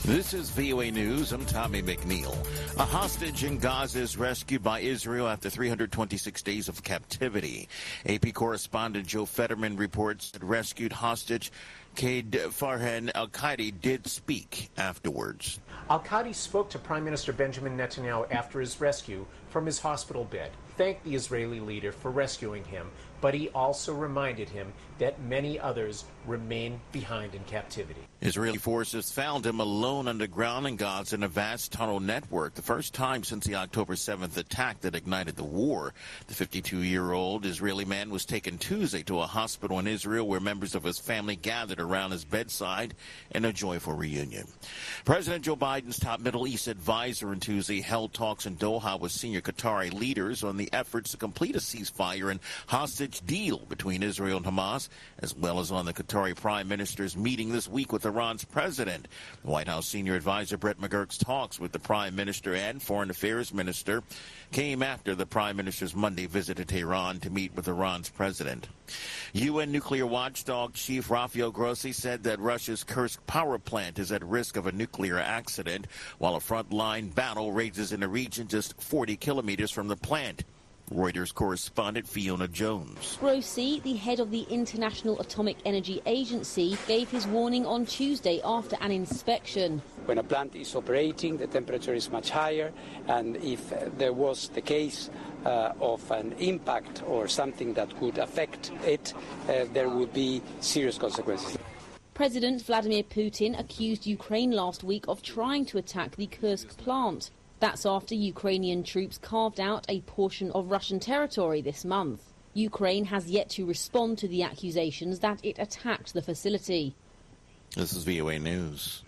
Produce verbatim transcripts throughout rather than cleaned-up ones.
This is V O A News. I'm Tommy McNeil. A hostage in Gaza is rescued by Israel after three hundred twenty-six days of captivity. A P correspondent Joe Fetterman reports that rescued hostage Kaid Farhan Al-Qaidi did speak afterwards. Al-Qaidi spoke to Prime Minister Benjamin Netanyahu after his rescue from his hospital bed, thanked the Israeli leader for rescuing him, but he also reminded him that many others remain behind in captivity. Israeli forces found him alone underground in Gaza in a vast tunnel network, the first time since the October seventh attack that ignited the war. The fifty-two-year-old Israeli man was taken Tuesday to a hospital in Israel where members of his family gathered around his bedside in a joyful reunion. President Joe Biden's top Middle East advisor on Tuesday held talks in Doha with senior Qatari leaders on the efforts to complete a ceasefire and hostage deal between Israel and Hamas, as well as on the Qatari prime minister's meeting this week with Iran's president. The White House senior advisor Brett McGurk's talks with the prime minister and foreign affairs minister came after the prime minister's Monday visit to Tehran to meet with Iran's president. U N nuclear watchdog chief Rafael Grossi said that Russia's Kursk power plant is at risk of a nuclear accident, while a frontline battle rages in a region just forty kilometers from the plant. Reuters correspondent Fiona Jones. Grossi, the head of the International Atomic Energy Agency, gave his warning on Tuesday after an inspection. When a plant is operating, the temperature is much higher, and if there was the case uh, of an impact or something that could affect it, uh, there would be serious consequences. President Vladimir Putin accused Ukraine last week of trying to attack the Kursk plant. That's after Ukrainian troops carved out a portion of Russian territory this month. Ukraine has yet to respond to the accusations that it attacked the facility. This is V O A News.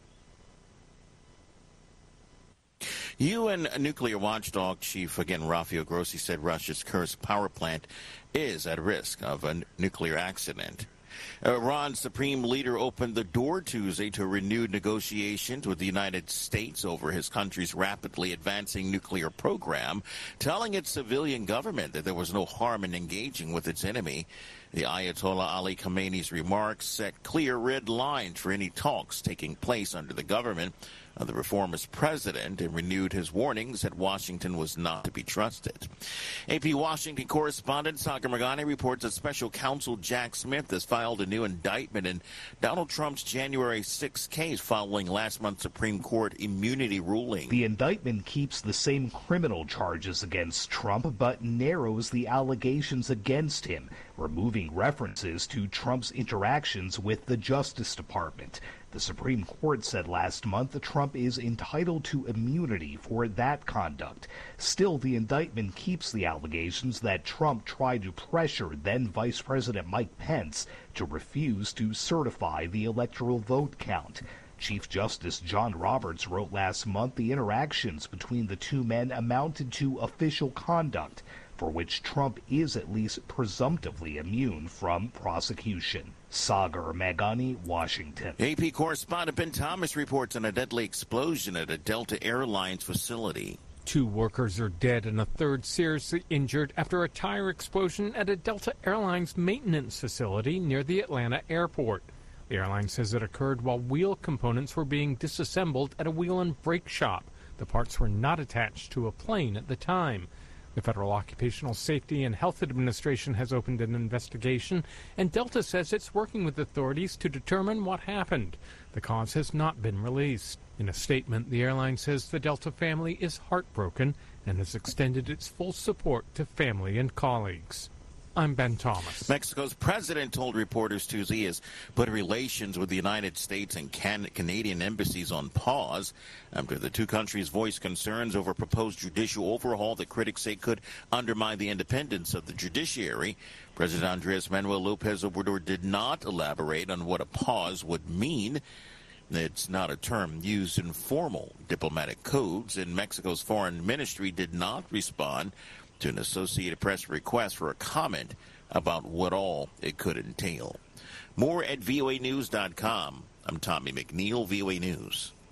U N nuclear watchdog chief, again, Rafael Grossi, said Russia's Kursk power plant is at risk of a nuclear accident. Iran's supreme leader opened the door Tuesday to renewed negotiations with the United States over his country's rapidly advancing nuclear program, telling its civilian government that there was no harm in engaging with its enemy. The Ayatollah Ali Khamenei's remarks set clear red lines for any talks taking place under the government of the reformist president and renewed his warnings that Washington was not to be trusted. A P Washington correspondent Sagar Meghani reports that special counsel Jack Smith has filed a new indictment in Donald Trump's January sixth case following last month's Supreme Court immunity ruling. The indictment keeps the same criminal charges against Trump but narrows the allegations against him, removing references to Trump's interactions with the Justice Department. The Supreme Court said last month that Trump is entitled to immunity for that conduct. Still, the indictment keeps the allegations that Trump tried to pressure then Vice President Mike Pence to refuse to certify the electoral vote count. Chief Justice John Roberts wrote last month the interactions between the two men amounted to official conduct, for which Trump is at least presumptively immune from prosecution. Sagar Meghani, Washington. A P correspondent Ben Thomas reports on a deadly explosion at a Delta Airlines facility. Two workers are dead and a third seriously injured after a tire explosion at a Delta Airlines maintenance facility near the Atlanta airport. The airline says it occurred while wheel components were being disassembled at a wheel and brake shop. The parts were not attached to a plane at the time. The Federal Occupational Safety and Health Administration has opened an investigation, and Delta says it's working with authorities to determine what happened. The cause has not been released. In a statement, the airline says the Delta family is heartbroken and has extended its full support to family and colleagues. I'm Ben Thomas. Mexico's president told reporters Tuesday he has put relations with the United States and Can- Canadian embassies on pause after the two countries voiced concerns over proposed judicial overhaul that critics say could undermine the independence of the judiciary. President Andres Manuel Lopez Obrador did not elaborate on what a pause would mean. It's not a term used in formal diplomatic codes, and Mexico's foreign ministry did not respond to an Associated Press request for a comment about what all it could entail. More at V O A news dot com. I'm Tommy McNeil, V O A News.